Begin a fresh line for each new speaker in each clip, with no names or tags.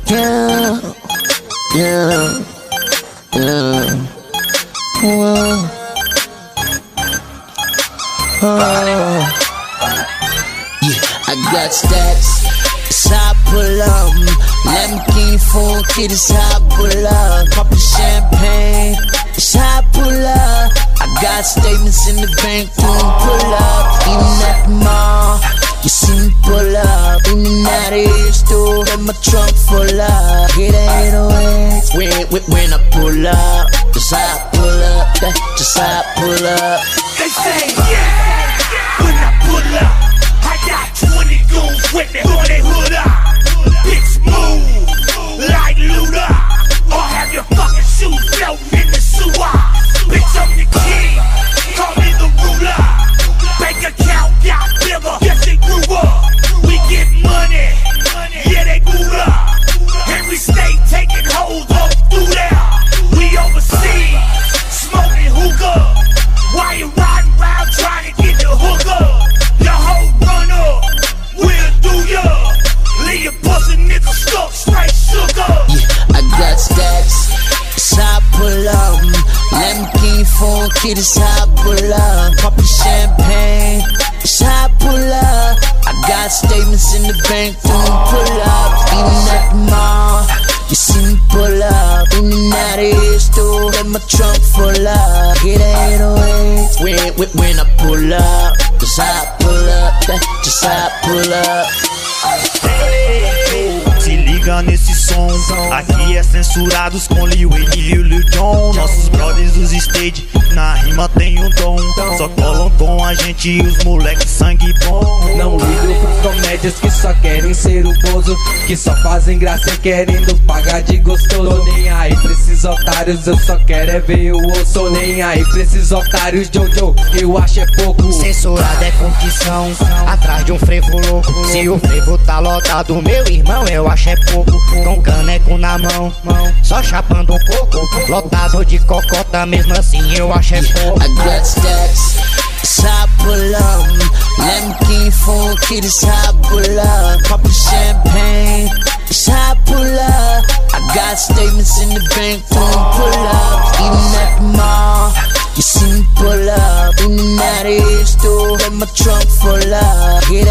Yeah, yeah, yeah. Whoa. Oh. Yeah, I got stacks. It's how I pull up. Lamborghini 4 kid, it's how I pull up. Poppin' champagne, it's how I pull up. I got statements in the bank, doing pull up. Even at the mall, you see me pull up. In and out of here, store, got my trunk full up. Hit a 808 when I pull up. Just how I pull up, that's just how I pull up.
They say yeah, when I pull up, I got 20 goons with me, throw they hood up. Bitch move like Luda, or have your fucking shoes floating in the sewer. Bitch, I'm the king, call me the ruler. Bank account got bigger, yes it grew up. We get money, yeah they grew up. And we stay taking hoes up through there. We overseas, smoking hookah. Why you riding around trying to get the hook up? Your whole run up, we'll do ya. Leave your pussy nigga stuck, straight sugar.
Yeah, I got stacks, it's how I pull up. Lamborghini 4 kid, it's how I pull up. Poppin' champagne, it's how I pull up. I got statements in the bank, doing pull ups. Even at the mall, you see me pull up. In and out of here, store, got my trunk full up. Hit a 808 when I pull up. Just how I pull up, that's just how I pull up.
Se liga nesse som, aqui é censurados com Lil Wayne e Lil Jon. Nossos brothers dos stage, na rima tem um dom. Só colam com a gente e os moleques sangue bom.
Não ligo pros comédias que só querem ser o bozo, que só fazem graça querendo pagar de gostoso. Tô nem aí pra esses otários, eu só quero é ver o osso. Tô nem aí pra esses otários, Jojo, eu acho é pouco.
Censurado é curtição, atrás de um frevo louco. Se o frevo tá lotado, meu irmão, eu acho é pouco. Com caneco na mão, só chapando um coco. Lotado de cocota, mesmo assim eu acho é pouco.
I got stacks, it's how I pull up. Lamborghini 4 kid, it's how I pull up. Poppin' champagne, it's how I pull up. I got statements in the bank, doing pull ups. Even at the mall, you see me pull up. In and out of here, store, got my trunk full up. Hit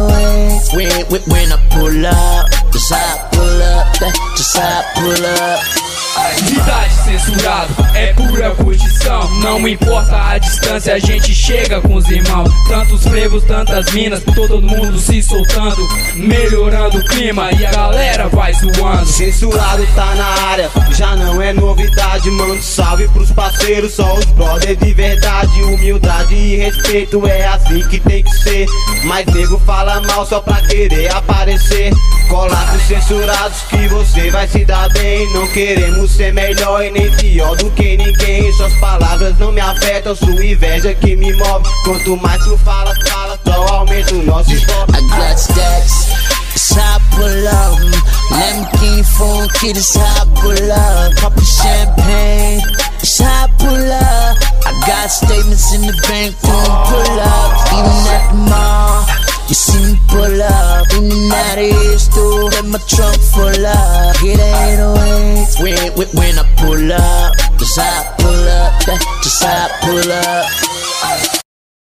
a 808 when I pull up. Just how I pull up, that's just how I pull up.
Idade censurado, é pura curtição. Não importa a distância, a gente chega com os irmãos. Tantos frevos, tantas minas, todo mundo se soltando, melhorando o clima e a galera vai zoando.
Censurado tá na área, já não é novidade. Mando salve pros parceiros, só os brothers de verdade. Humildade e respeito é assim que tem que ser. Mas nego fala mal só pra querer aparecer. Cola pros censurados que você vai se dar bem. Não queremos ser melhor e nem pior do que ninguém. Suas palavras não me afetam, sua inveja que me move. Quanto mais tu fala, só aumenta o nosso ibope.
I got stacks, it's how I pull up. Lamborghini 4 kid, it's how I pull up. Poppin' champagne, it's how I pull up. I got statements in the bank, doing pull ups. Even at the mall, you see me pull up. In and out of here, store, got my trunk full up. Hit a 808 when I pull up. Just how I pull up, that's just how I pull up.